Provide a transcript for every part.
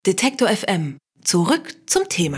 Detektor FM. Zurück zum Thema.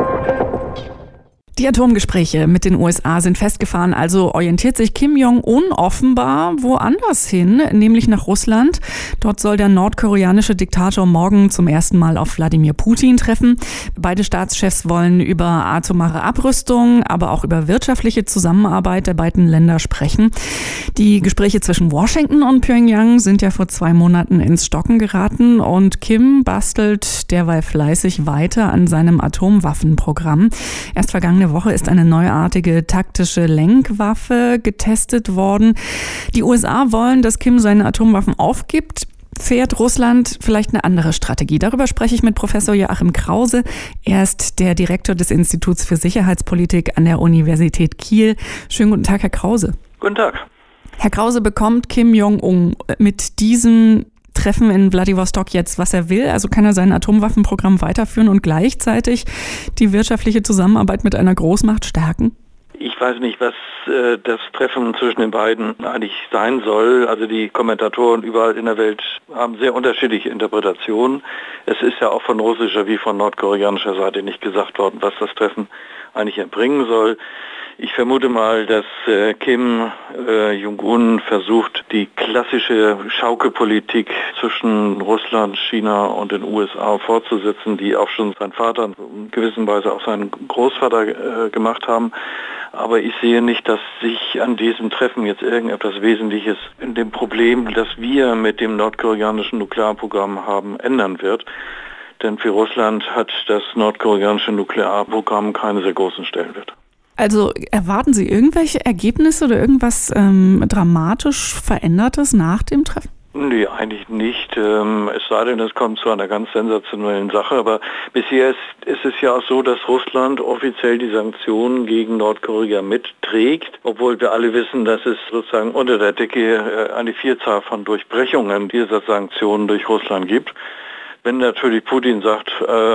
Die Atomgespräche mit den USA sind festgefahren, also orientiert sich Kim Jong-un offenbar woanders hin, nämlich nach Russland. Dort soll der nordkoreanische Diktator morgen zum ersten Mal auf Wladimir Putin treffen. Beide Staatschefs wollen über atomare Abrüstung, aber auch über wirtschaftliche Zusammenarbeit der beiden Länder sprechen. Die Gespräche zwischen Washington und Pyongyang sind ja vor 2 Monaten ins Stocken geraten und Kim bastelt derweil fleißig weiter an seinem Atomwaffenprogramm. Erst vergangene Woche ist eine neuartige taktische Lenkwaffe getestet worden. Die USA wollen, dass Kim seine Atomwaffen aufgibt. Fährt Russland vielleicht eine andere Strategie? Darüber spreche ich mit Professor Joachim Krause. Er ist der Direktor des Instituts für Sicherheitspolitik an der Universität Kiel. Schönen guten Tag, Herr Krause. Guten Tag. Herr Krause, bekommt Kim Jong-un mit diesem Treffen in Wladiwostok jetzt, was er will? Also kann er sein Atomwaffenprogramm weiterführen und gleichzeitig die wirtschaftliche Zusammenarbeit mit einer Großmacht stärken? Ich weiß nicht, was das Treffen zwischen den beiden eigentlich sein soll. Also die Kommentatoren überall in der Welt haben sehr unterschiedliche Interpretationen. Es ist ja auch von russischer wie von nordkoreanischer Seite nicht gesagt worden, was das Treffen eigentlich erbringen soll. Ich vermute mal, dass Kim Jong-un versucht, die klassische Schaukelpolitik zwischen Russland, China und den USA fortzusetzen, die auch schon sein Vater und in gewisser Weise auch seinen Großvater gemacht haben. Aber ich sehe nicht, dass sich an diesem Treffen jetzt irgendetwas Wesentliches in dem Problem, das wir mit dem nordkoreanischen Nuklearprogramm haben, ändern wird. Denn für Russland hat das nordkoreanische Nuklearprogramm keinen sehr großen Stellenwert. Also erwarten Sie irgendwelche Ergebnisse oder irgendwas dramatisch Verändertes nach dem Treffen? Nee, eigentlich nicht. Es sei denn, es kommt zu einer ganz sensationellen Sache. Aber bisher ist es ja auch so, dass Russland offiziell die Sanktionen gegen Nordkorea mitträgt, obwohl wir alle wissen, dass es sozusagen unter der Decke eine Vielzahl von Durchbrechungen dieser Sanktionen durch Russland gibt. Wenn natürlich Putin sagt,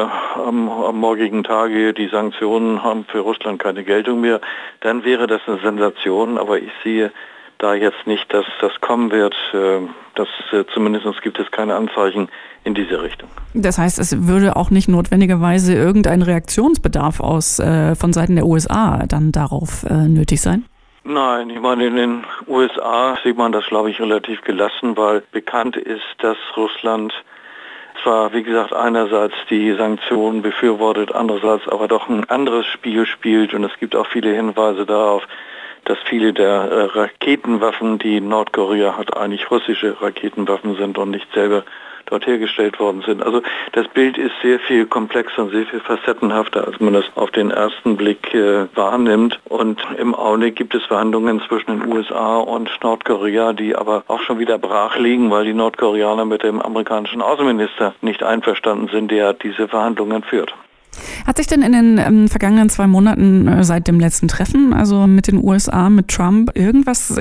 am morgigen Tage, die Sanktionen haben für Russland keine Geltung mehr, dann wäre das eine Sensation. Aber ich sehe da jetzt nicht, dass das kommen wird. Zumindest gibt es keine Anzeichen in diese Richtung. Das heißt, es würde auch nicht notwendigerweise irgendein Reaktionsbedarf von Seiten der USA dann darauf nötig sein? Nein, ich meine, in den USA sieht man das, glaube ich, relativ gelassen, weil bekannt ist, dass Russland zwar, wie gesagt, einerseits die Sanktionen befürwortet, andererseits aber doch ein anderes Spiel spielt. Und es gibt auch viele Hinweise darauf, dass viele der Raketenwaffen, die Nordkorea hat, eigentlich russische Raketenwaffen sind und nicht selber dort hergestellt worden sind. Also das Bild ist sehr viel komplexer und sehr viel facettenhafter, als man das auf den ersten Blick wahrnimmt. Und im Augenblick gibt es Verhandlungen zwischen den USA und Nordkorea, die aber auch schon wieder brach liegen, weil die Nordkoreaner mit dem amerikanischen Außenminister nicht einverstanden sind, der diese Verhandlungen führt. Hat sich denn in den vergangenen 2 Monaten seit dem letzten Treffen, also mit den USA, mit Trump, irgendwas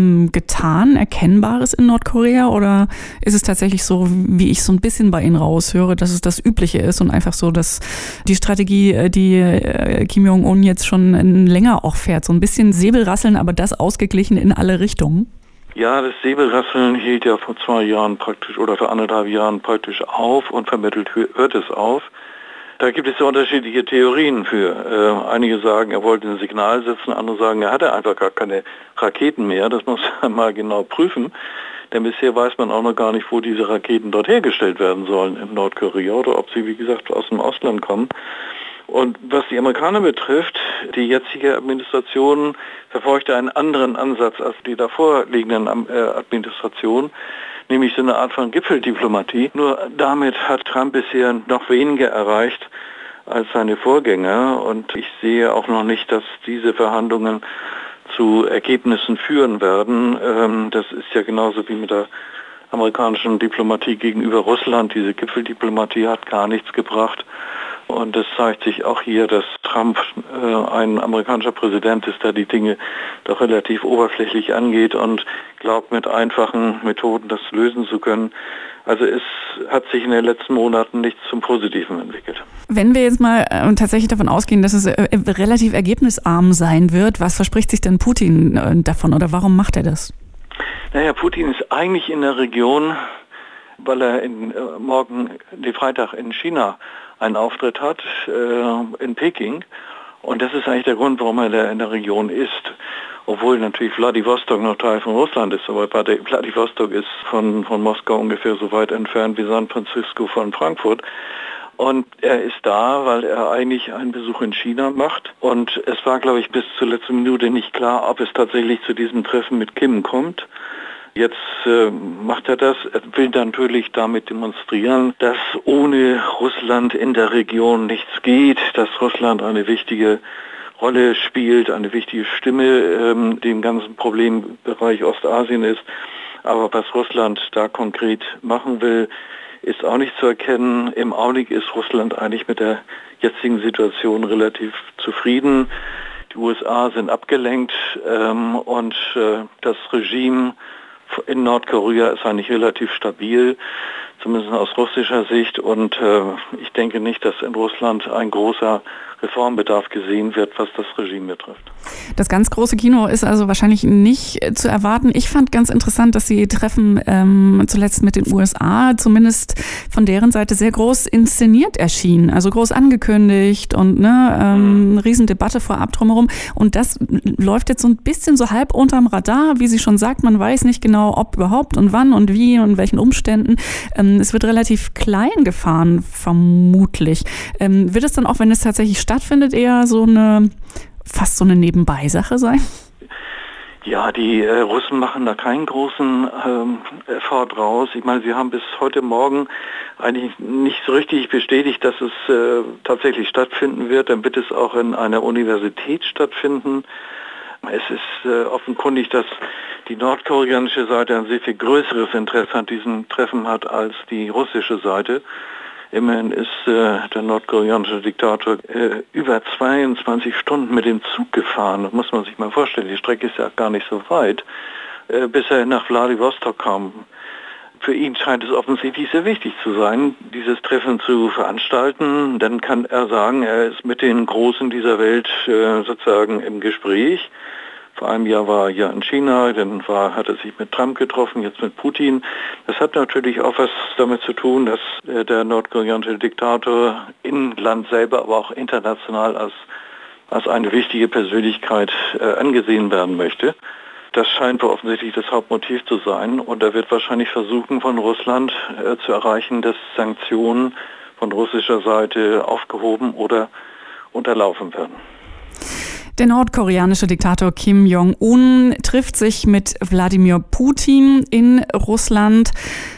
getan, Erkennbares in Nordkorea? Oder ist es tatsächlich so, wie ich so ein bisschen bei Ihnen raushöre, dass es das Übliche ist und einfach so, dass die Strategie, die Kim Jong-un jetzt schon länger auch fährt, so ein bisschen Säbelrasseln, aber das ausgeglichen in alle Richtungen? Ja, das Säbelrasseln hielt ja vor 2 Jahren praktisch oder vor 1,5 Jahren praktisch auf und vermittelt hört es auf. Da gibt es ja unterschiedliche Theorien für. Einige sagen, er wollte ein Signal setzen, andere sagen, er hatte einfach gar keine Raketen mehr. Das muss man mal genau prüfen, denn bisher weiß man auch noch gar nicht, wo diese Raketen dort hergestellt werden sollen in Nordkorea oder ob sie, wie gesagt, aus dem Ausland kommen. Und was die Amerikaner betrifft, die jetzige Administration verfolgte einen anderen Ansatz als die davor liegenden Administration, nämlich so eine Art von Gipfeldiplomatie. Nur damit hat Trump bisher noch weniger erreicht als seine Vorgänger. Und ich sehe auch noch nicht, dass diese Verhandlungen zu Ergebnissen führen werden. Das ist ja genauso wie mit der amerikanischen Diplomatie gegenüber Russland. Diese Gipfeldiplomatie hat gar nichts gebracht. Und es zeigt sich auch hier, dass Trump ein amerikanischer Präsident ist, der die Dinge doch relativ oberflächlich angeht und glaubt, mit einfachen Methoden das lösen zu können. Also es hat sich in den letzten Monaten nichts zum Positiven entwickelt. Wenn wir jetzt mal tatsächlich davon ausgehen, dass es relativ ergebnisarm sein wird, was verspricht sich denn Putin davon oder warum macht er das? Naja, Putin ist eigentlich in der Region weil er Freitag in China einen Auftritt hat, in Peking. Und das ist eigentlich der Grund, warum er in der Region ist. Obwohl natürlich Wladiwostok noch Teil von Russland ist, aber Wladiwostok ist von Moskau ungefähr so weit entfernt wie San Francisco von Frankfurt. Und er ist da, weil er eigentlich einen Besuch in China macht. Und es war, glaube ich, bis zur letzten Minute nicht klar, ob es tatsächlich zu diesem Treffen mit Kim kommt. Jetzt macht er das. Er will natürlich damit demonstrieren, dass ohne Russland in der Region nichts geht, dass Russland eine wichtige Rolle spielt, eine wichtige Stimme dem ganzen Problembereich Ostasien ist. Aber was Russland da konkret machen will, ist auch nicht zu erkennen. Im Augenblick ist Russland eigentlich mit der jetzigen Situation relativ zufrieden. Die USA sind abgelenkt und das Regime in Nordkorea ist eigentlich relativ stabil, zumindest aus russischer Sicht. Und ich denke nicht, dass in Russland ein großer Reformbedarf gesehen wird, was das Regime betrifft. Das ganz große Kino ist also wahrscheinlich nicht zu erwarten. Ich fand ganz interessant, dass Sie Treffen zuletzt mit den USA zumindest von deren Seite sehr groß inszeniert erschienen, also groß angekündigt und eine Riesendebatte vorab drumherum. Und das läuft jetzt so ein bisschen so halb unterm Radar, wie sie schon sagt. Man weiß nicht genau, ob überhaupt und wann und wie und in welchen Umständen. Es wird relativ klein gefahren, vermutlich. Wird es dann auch, wenn es tatsächlich stattfindet, eher fast so eine Nebenbeisache sein? Ja, die Russen machen da keinen großen Effort draus. Ich meine, sie haben bis heute Morgen eigentlich nicht so richtig bestätigt, dass es tatsächlich stattfinden wird. Dann wird es auch in einer Universität stattfinden. Es ist offenkundig, dass die nordkoreanische Seite ein sehr viel größeres Interesse an diesem Treffen hat als die russische Seite. Immerhin ist der nordkoreanische Diktator über 22 Stunden mit dem Zug gefahren. Das muss man sich mal vorstellen. Die Strecke ist ja gar nicht so weit, bis er nach Wladiwostok kam. Für ihn scheint es offensichtlich sehr wichtig zu sein, dieses Treffen zu veranstalten. Dann kann er sagen, er ist mit den Großen dieser Welt sozusagen im Gespräch. Vor einem Jahr war er ja in China, dann hat er sich mit Trump getroffen, jetzt mit Putin. Das hat natürlich auch was damit zu tun, dass der nordkoreanische Diktator im Land selber, aber auch international als eine wichtige Persönlichkeit angesehen werden möchte. Das scheint wohl offensichtlich das Hauptmotiv zu sein. Und er wird wahrscheinlich versuchen, von Russland zu erreichen, dass Sanktionen von russischer Seite aufgehoben oder unterlaufen werden. Der nordkoreanische Diktator Kim Jong-un trifft sich mit Wladimir Putin in Russland.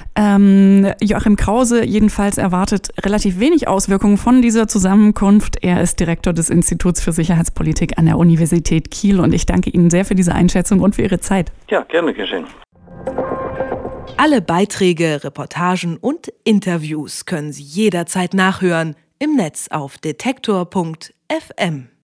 Joachim Krause jedenfalls erwartet relativ wenig Auswirkungen von dieser Zusammenkunft. Er ist Direktor des Instituts für Sicherheitspolitik an der Universität Kiel und ich danke Ihnen sehr für diese Einschätzung und für Ihre Zeit. Ja, gerne geschehen. Alle Beiträge, Reportagen und Interviews können Sie jederzeit nachhören im Netz auf detektor.fm.